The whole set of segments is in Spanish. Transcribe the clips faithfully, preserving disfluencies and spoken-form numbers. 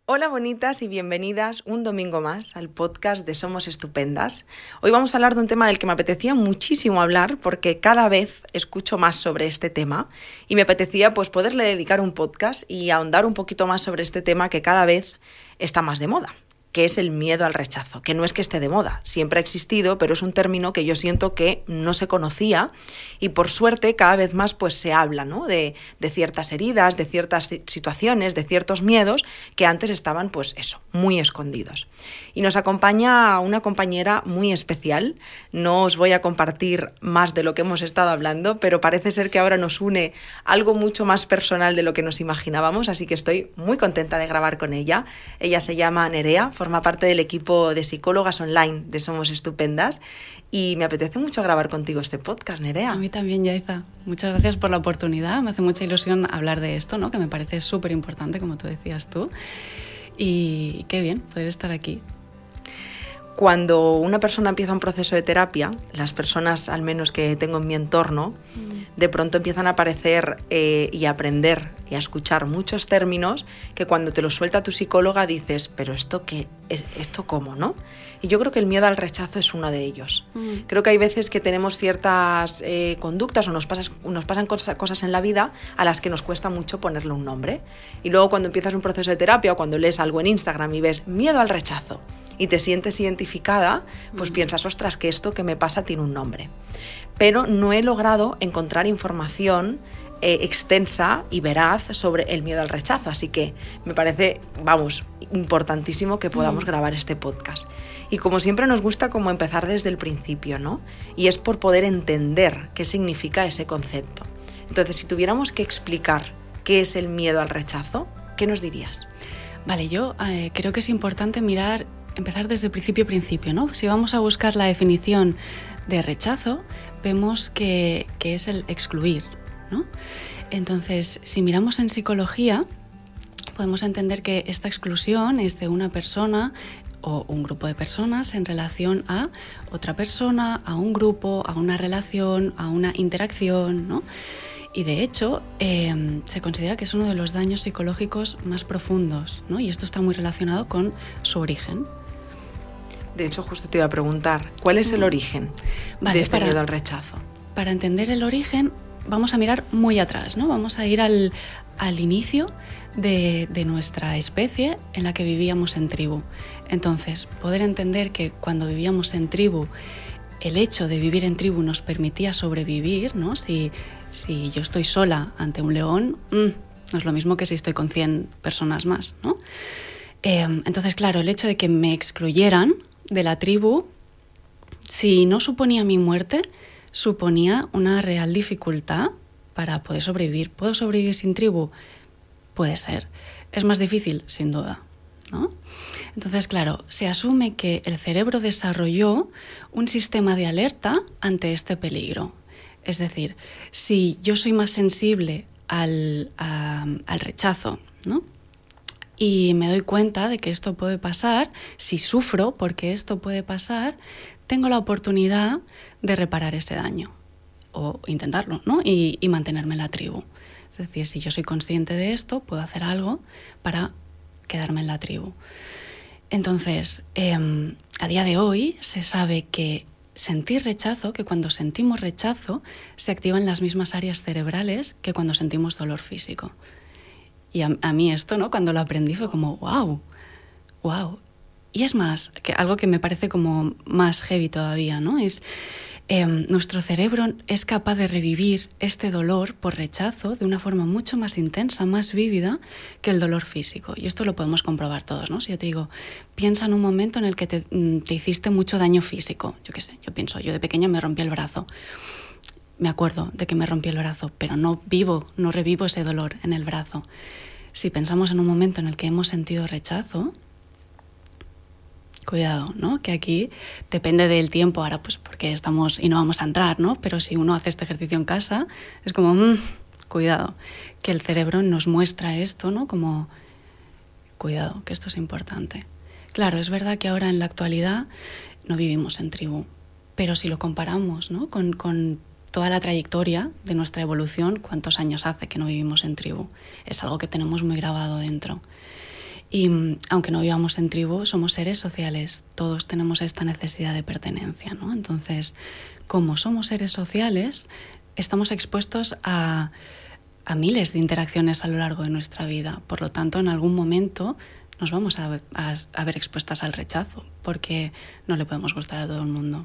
Hola bonitas y bienvenidas un domingo más al podcast de Somos Estupendas. Hoy vamos a hablar de un tema del que me apetecía muchísimo hablar porque cada vez escucho más sobre este tema y me apetecía pues poderle dedicar un podcast y ahondar un poquito más sobre este tema que cada vez está más de moda, que es el miedo al rechazo, que no es que esté de moda, siempre ha existido, pero es un término que yo siento que no se conocía y por suerte cada vez más pues se habla, ¿no? de, de ciertas heridas, de ciertas situaciones, de ciertos miedos que antes estaban pues eso, muy escondidos. Y nos acompaña una compañera muy especial, no os voy a compartir más de lo que hemos estado hablando, pero parece ser que ahora nos une algo mucho más personal de lo que nos imaginábamos, así que estoy muy contenta de grabar con ella. Ella se llama Nerea, forma parte del equipo de psicólogas online de Somos Estupendas y me apetece mucho grabar contigo este podcast, Nerea. A mí también, Yaiza. Muchas gracias por la oportunidad. Me hace mucha ilusión hablar de esto, ¿no? Que me parece súper importante, como tú decías tú. Y qué bien poder estar aquí. Cuando una persona empieza un proceso de terapia, las personas, al menos que tengo en mi entorno, mm. de pronto empiezan a aparecer eh, y a aprender y a escuchar muchos términos que cuando te los suelta tu psicóloga dices, pero ¿esto qué? ¿Esto cómo, no? Y yo creo que el miedo al rechazo es uno de ellos. Mm. Creo que hay veces que tenemos ciertas eh, conductas o nos, pasas, nos pasan cosa, cosas en la vida a las que nos cuesta mucho ponerle un nombre. Y luego cuando empiezas un proceso de terapia o cuando lees algo en Instagram y ves miedo al rechazo, y te sientes identificada, pues mm. piensas, ostras, que esto que me pasa tiene un nombre. Pero no he logrado encontrar información eh, extensa y veraz sobre el miedo al rechazo, así que me parece, vamos, importantísimo que podamos mm. grabar este podcast. Y como siempre nos gusta como empezar desde el principio, ¿no? Y es por poder entender qué significa ese concepto. Entonces, si tuviéramos que explicar qué es el miedo al rechazo, ¿qué nos dirías? Vale, yo eh, creo que es importante mirar empezar desde el principio principio, ¿no? Si vamos a buscar la definición de rechazo, vemos que, que es el excluir, ¿no? Entonces, si miramos en psicología, podemos entender que esta exclusión es de una persona o un grupo de personas en relación a otra persona, a un grupo, a una relación, a una interacción, ¿no? Y de hecho, eh, se considera que es uno de los daños psicológicos más profundos, ¿no? Y esto está muy relacionado con su origen. De hecho, justo te iba a preguntar, ¿cuál es el origen vale, de este para, miedo al rechazo? Para entender el origen, vamos a mirar muy atrás, ¿no? Vamos a ir al, al inicio de, de nuestra especie en la que vivíamos en tribu. Entonces, poder entender que cuando vivíamos en tribu, el hecho de vivir en tribu nos permitía sobrevivir, ¿no? Si, si yo estoy sola ante un león, mmm, no es lo mismo que si estoy con cien personas más, ¿no? Eh, entonces, claro, el hecho de que me excluyeran de la tribu, si no suponía mi muerte, suponía una real dificultad para poder sobrevivir. ¿Puedo sobrevivir sin tribu? Puede ser. Es más difícil, sin duda, ¿no? Entonces, claro, se asume que el cerebro desarrolló un sistema de alerta ante este peligro. Es decir, si yo soy más sensible al, a, al rechazo, ¿no? Y me doy cuenta de que esto puede pasar, si sufro porque esto puede pasar, tengo la oportunidad de reparar ese daño o intentarlo, ¿no? y, y mantenerme en la tribu. Es decir, si yo soy consciente de esto, puedo hacer algo para quedarme en la tribu. Entonces, eh, a día de hoy se sabe que sentir rechazo, que cuando sentimos rechazo, se activan las mismas áreas cerebrales que cuando sentimos dolor físico. Y a, a mí esto, ¿no? Cuando lo aprendí fue como, wow, wow. Y es más, que algo que me parece como más heavy todavía, ¿no? Es eh, nuestro cerebro es capaz de revivir este dolor por rechazo de una forma mucho más intensa, más vívida que el dolor físico. Y esto lo podemos comprobar todos, ¿no? Si yo te digo, piensa en un momento en el que te, te hiciste mucho daño físico. Yo qué sé, yo pienso, yo de pequeña me rompí el brazo. Me acuerdo de que me rompí el brazo, pero no vivo, no revivo ese dolor en el brazo. Si pensamos en un momento en el que hemos sentido rechazo, cuidado, ¿no? Que aquí depende del tiempo, ahora pues porque estamos y no vamos a entrar, ¿no? Pero si uno hace este ejercicio en casa, es como, mmm, cuidado, que el cerebro nos muestra esto, ¿no? Como, cuidado, que esto es importante. Claro, es verdad que ahora en la actualidad no vivimos en tribu, pero si lo comparamos, ¿no? con, con toda la trayectoria de nuestra evolución, cuántos años hace que no vivimos en tribu, es algo que tenemos muy grabado dentro. Y aunque no vivamos en tribu, somos seres sociales, todos tenemos esta necesidad de pertenencia, ¿no? Entonces, como somos seres sociales, estamos expuestos a, a miles de interacciones a lo largo de nuestra vida. Por lo tanto, en algún momento nos vamos a, a, a ver expuestas al rechazo, porque no le podemos gustar a todo el mundo.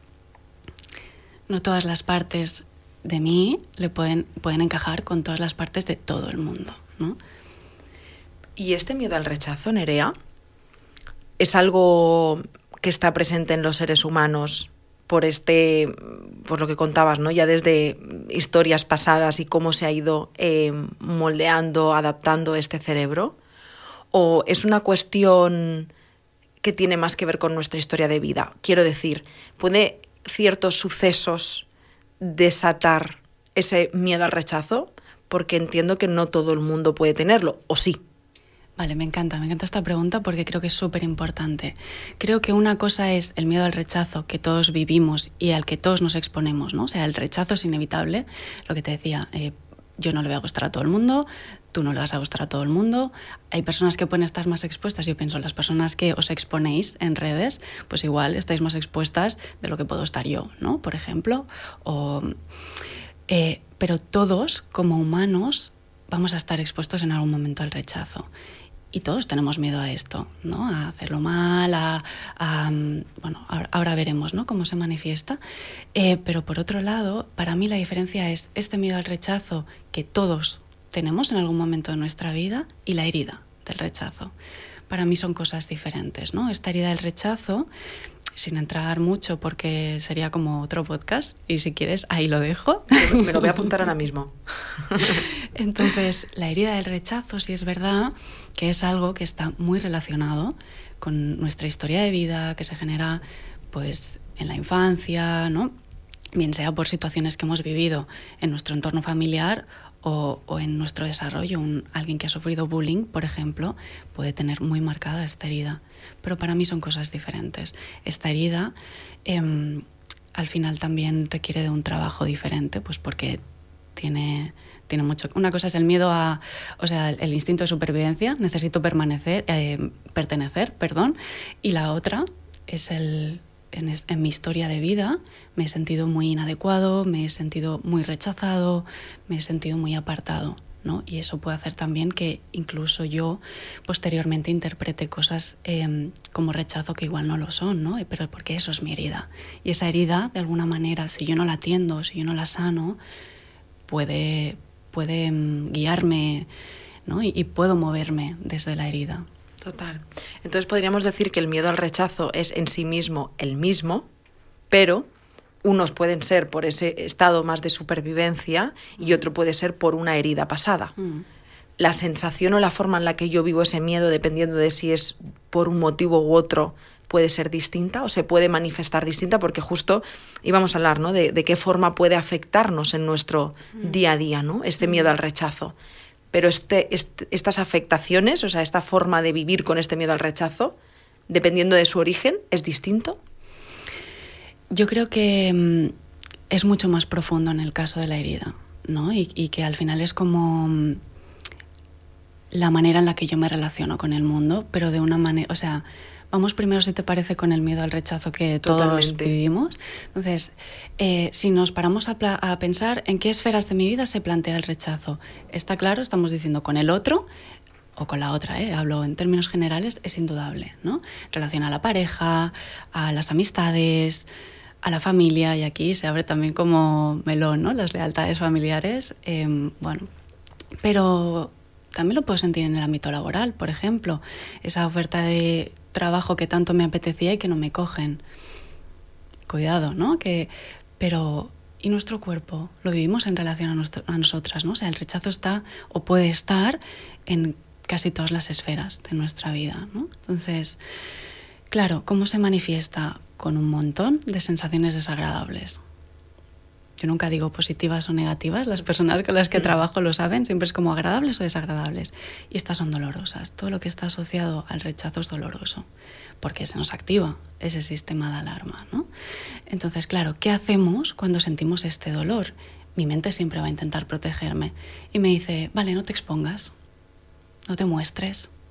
No todas las partes de mí le pueden, pueden encajar con todas las partes de todo el mundo, ¿no? ¿Y este miedo al rechazo, Nerea, es algo que está presente en los seres humanos por este, por lo que contabas, ¿no? Ya desde historias pasadas y cómo se ha ido eh, moldeando, adaptando este cerebro? ¿O es una cuestión que tiene más que ver con nuestra historia de vida? Quiero decir, ¿puede ciertos sucesos desatar ese miedo al rechazo? Porque entiendo que no todo el mundo puede tenerlo, ¿o sí? Vale, me encanta, me encanta esta pregunta porque creo que es súper importante. Creo que una cosa es el miedo al rechazo que todos vivimos y al que todos nos exponemos, ¿no? O sea, el rechazo es inevitable, lo que te decía, eh, yo no le voy a gustar a todo el mundo, tú no le vas a gustar a todo el mundo. Hay personas que pueden estar más expuestas. Yo pienso, las personas que os exponéis en redes, pues igual estáis más expuestas de lo que puedo estar yo, ¿no? Por ejemplo. O, eh, pero todos, como humanos, vamos a estar expuestos en algún momento al rechazo. Y todos tenemos miedo a esto, ¿no? A hacerlo mal, a... a bueno, ahora, ahora veremos, ¿no?, cómo se manifiesta. Eh, pero por otro lado, para mí la diferencia es este miedo al rechazo que todos tenemos en algún momento de nuestra vida y la herida del rechazo. Para mí son cosas diferentes, ¿no? Esta herida del rechazo, sin entrar mucho porque sería como otro podcast, y si quieres ahí lo dejo. Me lo voy a apuntar ahora mismo. Entonces, la herida del rechazo sí es verdad que es algo que está muy relacionado con nuestra historia de vida, que se genera pues en la infancia, ¿no? Bien sea por situaciones que hemos vivido en nuestro entorno familiar o, o en nuestro desarrollo. Un, alguien que ha sufrido bullying, por ejemplo, puede tener muy marcada esta herida. Pero para mí son cosas diferentes. Esta herida eh, al final también requiere de un trabajo diferente, pues porque tiene, tiene mucho... Una cosa es el miedo a... O sea, el, el instinto de supervivencia, necesito permanecer, eh, pertenecer, perdón, y la otra es el... En, en mi historia de vida me he sentido muy inadecuado, me he sentido muy rechazado, me he sentido muy apartado, ¿no? Y eso puede hacer también que incluso yo posteriormente interprete cosas eh, como rechazo que igual no lo son, ¿no? Pero porque eso es mi herida. Y esa herida, de alguna manera, si yo no la atiendo, si yo no la sano, puede, puede um, guiarme, ¿no? Y, y puedo moverme desde la herida. Total. Entonces podríamos decir que el miedo al rechazo es en sí mismo el mismo, pero unos pueden ser por ese estado más de supervivencia y otro puede ser por una herida pasada. Mm. La sensación o la forma en la que yo vivo ese miedo, dependiendo de si es por un motivo u otro, puede ser distinta o se puede manifestar distinta, porque justo íbamos a hablar, ¿no?, de, de qué forma puede afectarnos en nuestro mm. día a día, ¿no?, este miedo al rechazo. Pero este, este, estas afectaciones, o sea, esta forma de vivir con este miedo al rechazo, dependiendo de su origen, ¿es distinto? Yo creo que um, es mucho más profundo en el caso de la herida, ¿no? Y, y que al final es como um, la manera en la que yo me relaciono con el mundo, pero de una manera, o sea, vamos primero, si te parece, con el miedo al rechazo que Totalmente. Todos vivimos. Entonces, eh, si nos paramos a, pla- a pensar en qué esferas de mi vida se plantea el rechazo, está claro, estamos diciendo con el otro o con la otra, ¿eh? Hablo en términos generales, es indudable, ¿no? En relación a la pareja, a las amistades, a la familia, y aquí se abre también como melón, ¿no?, las lealtades familiares, eh, bueno, pero también lo puedo sentir en el ámbito laboral, por ejemplo, esa oferta de trabajo que tanto me apetecía y que no me cogen. Cuidado, ¿no? Que, pero, ¿y nuestro cuerpo? Lo vivimos en relación a, nuestro, a nosotras, ¿no? O sea, el rechazo está o puede estar en casi todas las esferas de nuestra vida, ¿no? Entonces, claro, ¿cómo se manifiesta? Con un montón de sensaciones desagradables. Yo nunca digo positivas o negativas, las personas con las que trabajo lo saben, siempre es como agradables o desagradables. Y estas son dolorosas. Todo lo que está asociado al rechazo es doloroso, porque se nos activa ese sistema de alarma, ¿no? Entonces, claro, ¿qué hacemos cuando sentimos este dolor? Mi mente siempre va a intentar protegerme y me dice, vale, no te expongas, no te muestres,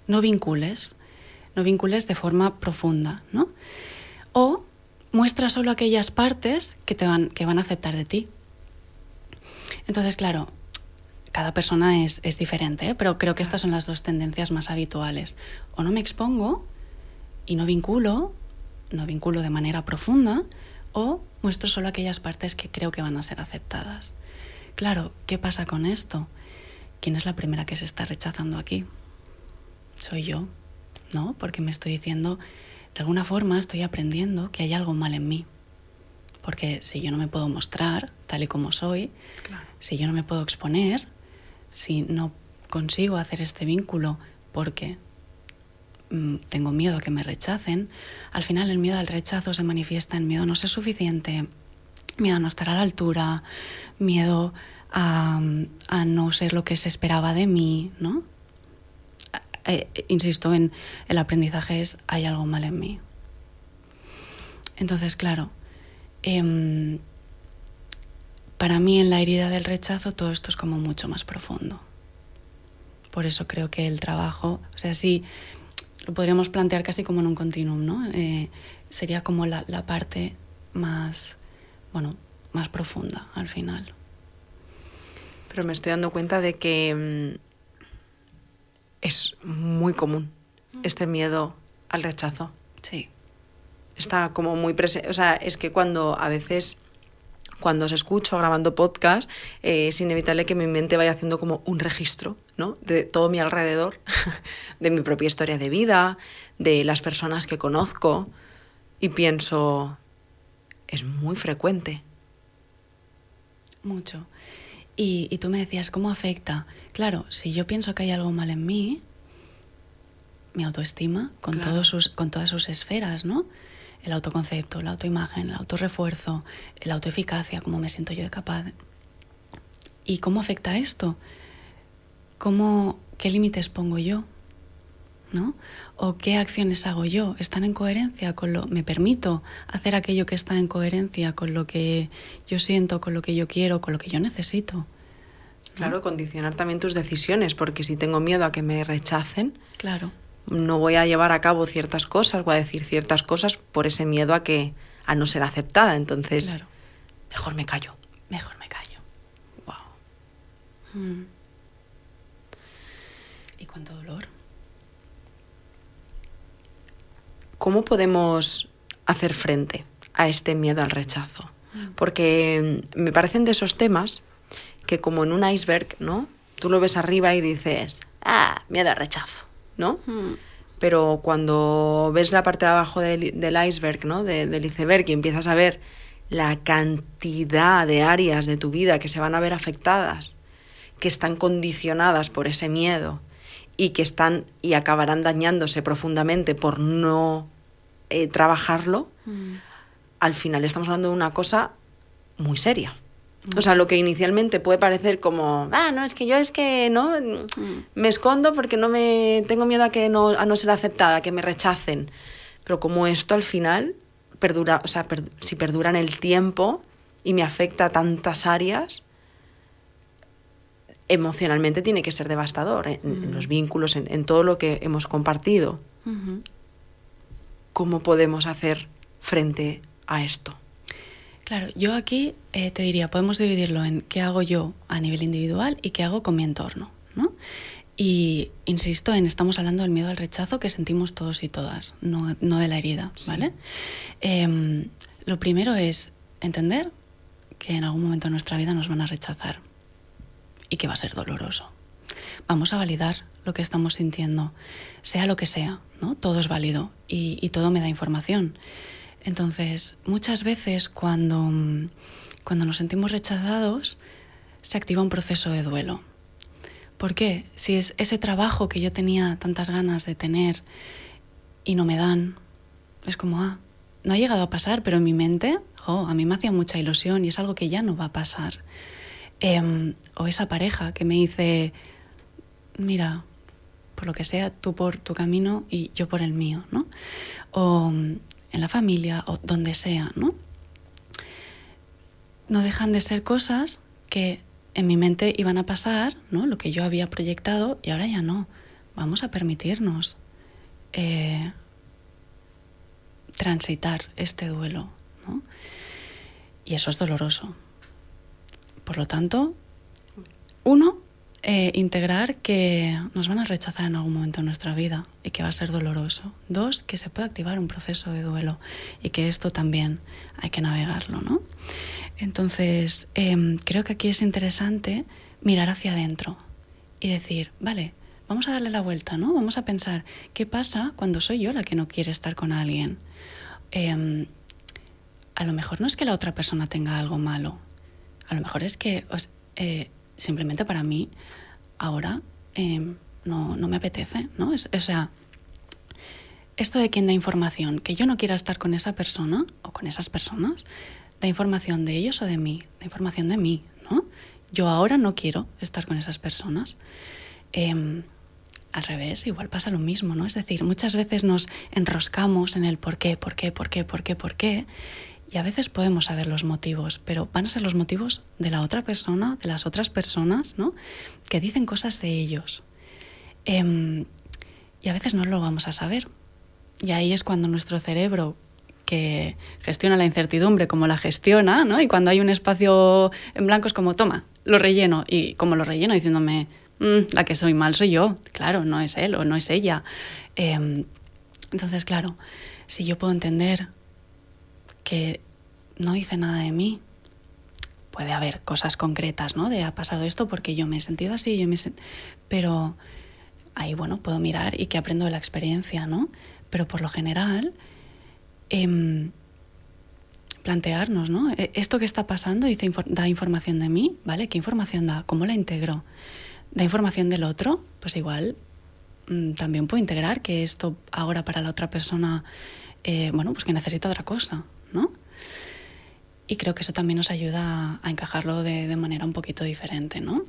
no vincules, no vincules de forma profunda, ¿no? O muestra solo aquellas partes que, te van, que van a aceptar de ti. Entonces, claro, cada persona es, es diferente, ¿eh? Pero creo que estas son las dos tendencias más habituales. O no me expongo y no vinculo, no vinculo de manera profunda, o muestro solo aquellas partes que creo que van a ser aceptadas. Claro, ¿qué pasa con esto? ¿Quién es la primera que se está rechazando aquí? Soy yo, ¿no? Porque me estoy diciendo, de alguna forma estoy aprendiendo que hay algo mal en mí. Porque si yo no me puedo mostrar tal y como soy, claro, si yo no me puedo exponer, si no consigo hacer este vínculo porque mmm, tengo miedo a que me rechacen, al final el miedo al rechazo se manifiesta en miedo a no ser suficiente, miedo a no estar a la altura, miedo a, a no ser lo que se esperaba de mí, ¿no? Eh, insisto, en el aprendizaje es hay algo mal en mí. Entonces, claro, eh, para mí en la herida del rechazo todo esto es como mucho más profundo. Por eso creo que el trabajo, o sea, sí, lo podríamos plantear casi como en un continuum, ¿no? Eh, sería como la, la parte más, bueno, más profunda al final. Pero me estoy dando cuenta de que mmm, es muy común este miedo al rechazo. Sí. Está como muy presente. O sea, es que cuando a veces, cuando os escucho grabando podcast, eh, es inevitable que mi mente vaya haciendo como un registro, ¿no? De todo mi alrededor, de mi propia historia de vida, de las personas que conozco, y pienso, es muy frecuente. Mucho. Y, y tú me decías, ¿cómo afecta? Claro, si yo pienso que hay algo mal en mí, mi autoestima, con, claro. todos sus, con todas sus esferas, ¿no? El autoconcepto, la autoimagen, el autorrefuerzo, la autoeficacia, cómo me siento yo de capaz. ¿Y cómo afecta esto? ¿Cómo, qué límites pongo yo? ¿No? ¿O qué acciones hago yo? ¿Están en coherencia con lo... ¿Me permito hacer aquello que está en coherencia con lo que yo siento, con lo que yo quiero, con lo que yo necesito? ¿No? Claro, condicionar también tus decisiones, porque si tengo miedo a que me rechacen, claro, no voy a llevar a cabo ciertas cosas, voy a decir ciertas cosas por ese miedo a que a no ser aceptada. Entonces, claro, mejor me callo. Mejor me callo. Wow. Mm. ¿Y cuánto dolor? ¿Cómo podemos hacer frente a este miedo al rechazo? Porque me parecen de esos temas que como en un iceberg, ¿no? Tú lo ves arriba y dices, ah, miedo al rechazo, ¿no? Mm. Pero cuando ves la parte de abajo del, del iceberg, ¿no? De, del iceberg, y empiezas a ver la cantidad de áreas de tu vida que se van a ver afectadas, que están condicionadas por ese miedo y que están y acabarán dañándose profundamente por no eh, trabajarlo, mm. al final estamos hablando de una cosa muy seria. Mm. O sea, lo que inicialmente puede parecer como, ah, no, es que yo es que no mm. me escondo porque no me tengo miedo a que no a no ser aceptada, a que me rechacen. Pero como esto al final perdura, o sea, per, si perdura en el tiempo y me afecta a tantas áreas, emocionalmente tiene que ser devastador en, mm. en los vínculos, en, en todo lo que hemos compartido. Mm-hmm. ¿Cómo podemos hacer frente a esto? Claro, yo aquí eh, te diría, podemos dividirlo en qué hago yo a nivel individual y qué hago con mi entorno, ¿no? Y insisto en, estamos hablando del miedo al rechazo que sentimos todos y todas, no, no de la herida, ¿vale? Sí. Eh, lo primero es entender que en algún momento de nuestra vida nos van a rechazar y que va a ser doloroso. Vamos a validar lo que estamos sintiendo, sea lo que sea, ¿no? Todo es válido y, y todo me da información. Entonces, muchas veces cuando, cuando nos sentimos rechazados, se activa un proceso de duelo. ¿Por qué? Si es ese trabajo que yo tenía tantas ganas de tener y no me dan, es como, ah, no ha llegado a pasar, pero en mi mente, oh, a mí me hacía mucha ilusión y es algo que ya no va a pasar. Eh, o esa pareja que me dice, mira, por lo que sea, tú por tu camino y yo por el mío, ¿no? O en la familia o donde sea, ¿no? No dejan de ser cosas que en mi mente iban a pasar, ¿no? Lo que yo había proyectado y ahora ya no. vamos a permitirnos eh, transitar este duelo, ¿no? Y eso es doloroso. Por lo tanto, uno, eh, integrar que nos van a rechazar en algún momento de nuestra vida y que va a ser doloroso. Dos, que se puede activar un proceso de duelo y que esto también hay que navegarlo, ¿no? Entonces, eh, creo que aquí es interesante mirar hacia adentro y decir, vale, vamos a darle la vuelta, ¿no? Vamos a pensar, ¿qué pasa cuando soy yo la que no quiere estar con alguien? Eh, a lo mejor no es que la otra persona tenga algo malo. A lo mejor es que os, eh, simplemente para mí ahora eh, no, no me apetece, ¿no? Es, o sea, esto de quién da información, que yo no quiera estar con esa persona o con esas personas, da información de ellos o de mí, da información de mí, ¿no? Yo ahora no quiero estar con esas personas. Eh, al revés, igual pasa lo mismo, ¿no? Es decir, muchas veces nos enroscamos en el por qué, por qué, por qué, por qué, por qué, y a veces podemos saber los motivos, pero van a ser los motivos de la otra persona, de las otras personas, ¿no? Que dicen cosas de ellos. Eh, y a veces no lo vamos a saber. Y ahí es cuando nuestro cerebro, que gestiona la incertidumbre como la gestiona, ¿no? Y cuando hay un espacio en blanco es como, toma, lo relleno. Y como lo relleno diciéndome, mmm, la que soy mal soy yo. Claro, no es él o no es ella. Eh, entonces, claro, si yo puedo entender que no hice nada de mí, puede haber cosas concretas, ¿no? De ha pasado esto porque yo me he sentido así, yo me he sent... pero ahí, bueno, puedo mirar y que aprendo de la experiencia, ¿no? Pero por lo general, eh, plantearnos, ¿no? Esto que está pasando dice, da información de mí, ¿vale? ¿Qué información da? ¿Cómo la integro? ¿Da información del otro? Pues igual mmm, también puedo integrar que esto ahora para la otra persona, eh, bueno, pues que necesita otra cosa, ¿no? Y creo que eso también nos ayuda a encajarlo de, de manera un poquito diferente, ¿no?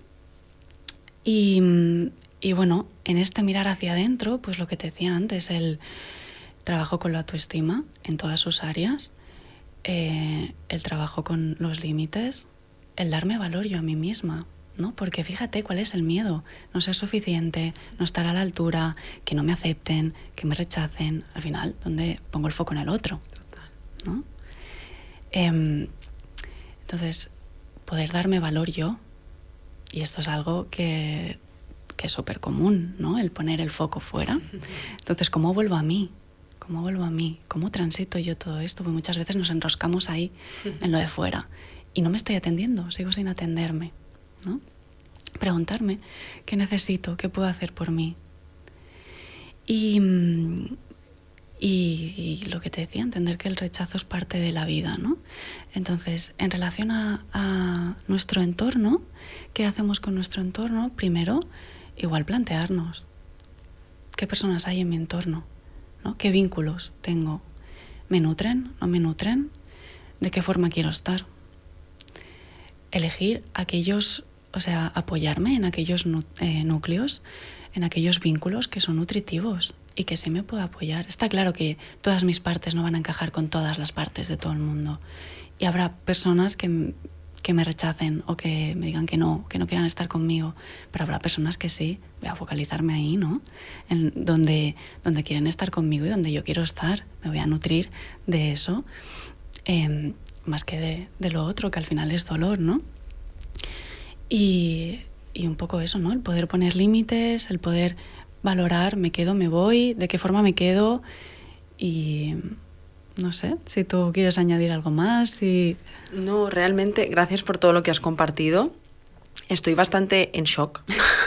Y, y bueno, en este mirar hacia adentro, pues lo que te decía antes, el trabajo con la autoestima en todas sus áreas, eh, el trabajo con los límites, el darme valor yo a mí misma, ¿no? Porque fíjate cuál es el miedo, no ser suficiente, no estar a la altura, que no me acepten, que me rechacen, al final, ¿dónde pongo el foco en el otro? Total. ¿No? Eh, entonces, poder darme valor yo, y esto es algo que, que es súper común, ¿no? El poner el foco fuera. Entonces, ¿cómo vuelvo a mí? ¿Cómo vuelvo a mí? ¿Cómo transito yo todo esto? Porque muchas veces nos enroscamos ahí, en lo de fuera, y no me estoy atendiendo, sigo sin atenderme, ¿no? Preguntarme qué necesito, qué puedo hacer por mí. Y... Y, y lo que te decía, entender que el rechazo es parte de la vida, ¿no? Entonces, en relación a, a nuestro entorno, ¿qué hacemos con nuestro entorno? Primero, igual plantearnos qué personas hay en mi entorno, ¿no? ¿Qué vínculos tengo? ¿Me nutren? ¿No me nutren? ¿De qué forma quiero estar? Elegir aquellos, o sea, apoyarme en aquellos eh, núcleos, en aquellos vínculos que son nutritivos y que sí me puedo apoyar. Está claro que todas mis partes no van a encajar con todas las partes de todo el mundo. Y habrá personas que, que me rechacen o que me digan que no, que no quieran estar conmigo. Pero habrá personas que sí, voy a focalizarme ahí, ¿no? En donde, donde quieren estar conmigo y donde yo quiero estar. Me voy a nutrir de eso, eh, más que de, de lo otro, que al final es dolor, ¿no? Y, y un poco eso, ¿no? El poder poner límites, el poder valorar, me quedo, me voy, de qué forma me quedo. Y no sé, si tú quieres añadir algo más. Y... No, realmente, gracias por todo lo que has compartido. Estoy bastante en shock.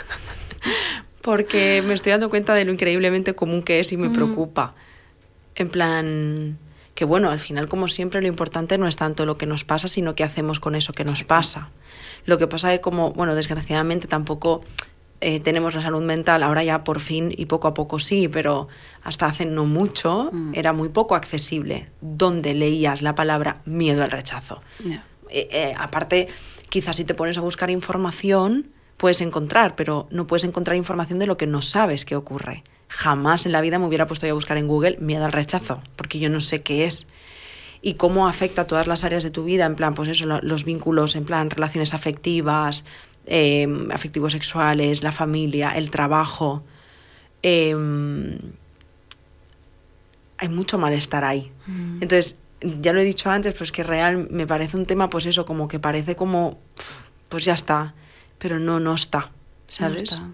Porque me estoy dando cuenta de lo increíblemente común que es y me mm. preocupa. En plan, que bueno, al final, como siempre, lo importante no es tanto lo que nos pasa, sino qué hacemos con eso que nos Exacto. pasa. Lo que pasa es que como, bueno, desgraciadamente tampoco... Eh, tenemos la salud mental, ahora ya por fin y poco a poco sí, pero hasta hace no mucho mm. era muy poco accesible donde leías la palabra miedo al rechazo. Yeah. Eh, eh, aparte, quizás si te pones a buscar información puedes encontrar, pero no puedes encontrar información de lo que no sabes que ocurre. Jamás en la vida me hubiera puesto yo a buscar en Google miedo al rechazo, porque yo no sé qué es. Y cómo afecta a todas las áreas de tu vida, en plan, pues eso, los vínculos, en plan, relaciones afectivas, Eh, afectivos sexuales, la familia, el trabajo, eh, hay mucho malestar ahí. Mm. Entonces, ya lo he dicho antes, pues que real me parece un tema, pues eso, como que parece como, pues ya está, pero no, no está, ¿sabes? No está.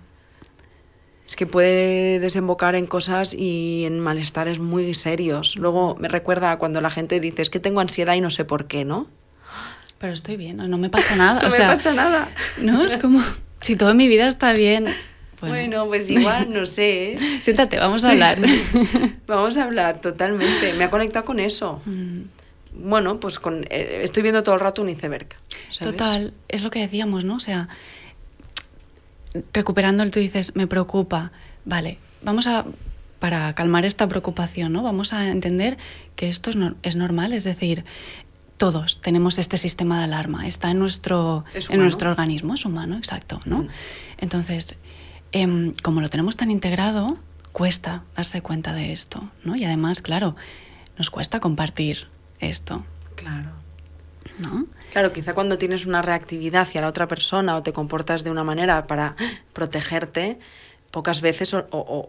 Es que puede desembocar en cosas y en malestares muy serios. Luego me recuerda cuando la gente dice, es que tengo ansiedad y no sé por qué, ¿no? Pero estoy bien, no me pasa nada. No o me sea, pasa nada. No, es como, si toda mi vida está bien... Bueno, bueno pues igual, no sé. ¿eh? Siéntate, vamos a sí. hablar. Vamos a hablar, totalmente. Me ha conectado con eso. Mm. Bueno, pues con eh, estoy viendo todo el rato un iceberg, ¿sabes? Total, es lo que decíamos, ¿no? O sea, recuperándolo, tú dices, me preocupa. Vale, vamos a, para calmar esta preocupación, ¿no? Vamos a entender que esto es, no, es normal, es decir, todos tenemos este sistema de alarma, está en nuestro, en nuestro organismo, es humano, exacto, ¿no? Mm. Entonces, eh, como lo tenemos tan integrado, cuesta darse cuenta de esto, ¿no? Y además, claro, nos cuesta compartir esto. Claro. ¿No? Claro, quizá cuando tienes una reactividad hacia la otra persona o te comportas de una manera para protegerte, pocas veces o, o, o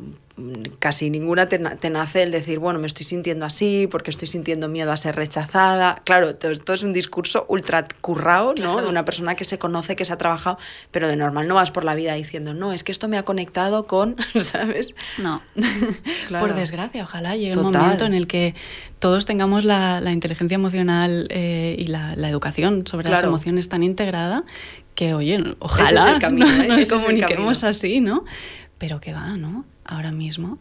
casi ninguna te, te nace el decir, bueno, me estoy sintiendo así porque estoy sintiendo miedo a ser rechazada. Claro, todo esto es un discurso ultra currado, ¿no? Claro. De una persona que se conoce, que se ha trabajado, pero de normal no vas por la vida diciendo, no, es que esto me ha conectado con, ¿sabes? No, claro. Por desgracia, ojalá llegue un momento en el que todos tengamos la, la inteligencia emocional eh, y la, la educación sobre claro. las emociones tan integrada que, oye, ojalá Ese es el camino, ¿eh? nos Ese comuniquemos es el así, ¿no? Pero que va, ¿no? Ahora mismo.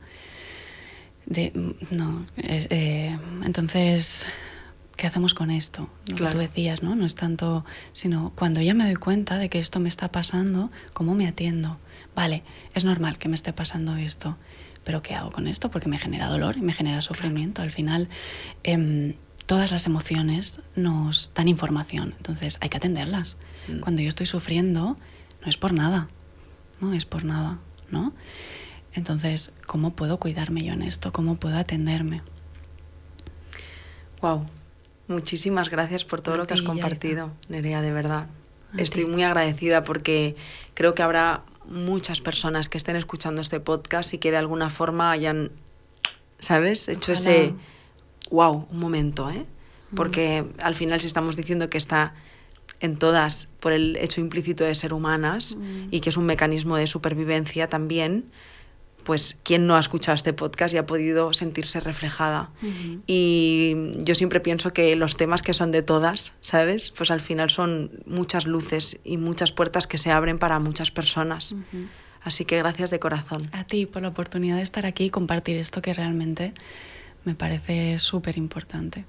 De, no, es, eh, entonces, ¿qué hacemos con esto? Lo claro. que tú decías, ¿no? No es tanto, sino cuando ya me doy cuenta de que esto me está pasando, ¿cómo me atiendo? Vale, es normal que me esté pasando esto, pero ¿qué hago con esto? Porque me genera dolor y me genera sufrimiento. Al final, eh, todas las emociones nos dan información, entonces hay que atenderlas. Mm. Cuando yo estoy sufriendo, no es por nada, no es por nada, ¿no? Entonces, ¿cómo puedo cuidarme yo en esto? ¿Cómo puedo atenderme? Wow, muchísimas gracias por todo lo que has compartido, Nerea, de verdad. Estoy muy agradecida porque creo que habrá muchas personas que estén escuchando este podcast y que de alguna forma hayan, ¿sabes? Hecho Ojalá. ese wow, un momento, ¿eh? Porque mm. al final si estamos diciendo que está en todas por el hecho implícito de ser humanas mm. y que es un mecanismo de supervivencia también, pues quien no ha escuchado este podcast y ha podido sentirse reflejada. Uh-huh. Y yo siempre pienso que los temas que son de todas, ¿sabes? Pues al final son muchas luces y muchas puertas que se abren para muchas personas. Uh-huh. Así que gracias de corazón. A ti por la oportunidad de estar aquí y compartir esto que realmente me parece súper importante.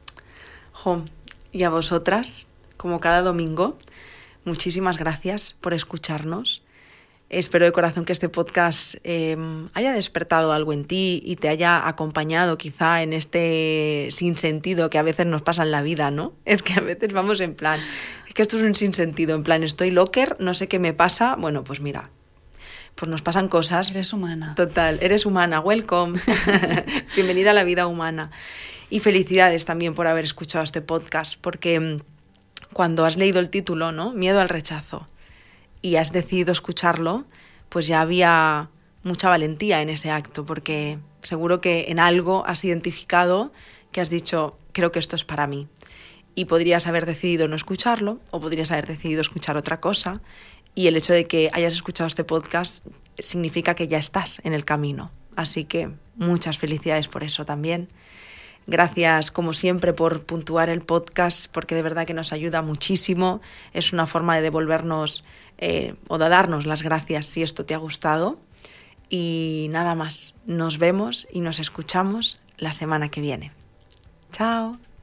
Jo, y a vosotras, como cada domingo, muchísimas gracias por escucharnos. Espero de corazón que este podcast eh, haya despertado algo en ti y te haya acompañado quizá en este sinsentido que a veces nos pasa en la vida, ¿no? Es que a veces vamos en plan, es que esto es un sinsentido, en plan, estoy locker, no sé qué me pasa. Bueno, pues mira, pues nos pasan cosas. Eres humana. Total, eres humana, welcome. Bienvenida a la vida humana. Y felicidades también por haber escuchado este podcast, porque cuando has leído el título, ¿no? Miedo al rechazo, y has decidido escucharlo, pues ya había mucha valentía en ese acto, porque seguro que en algo has identificado que has dicho, creo que esto es para mí. Y podrías haber decidido no escucharlo, o podrías haber decidido escuchar otra cosa, y el hecho de que hayas escuchado este podcast significa que ya estás en el camino. Así que muchas felicidades por eso también. Gracias, como siempre, por puntuar el podcast, porque de verdad que nos ayuda muchísimo. Es una forma de devolvernos eh, o de darnos las gracias si esto te ha gustado. Y nada más, nos vemos y nos escuchamos la semana que viene. Chao.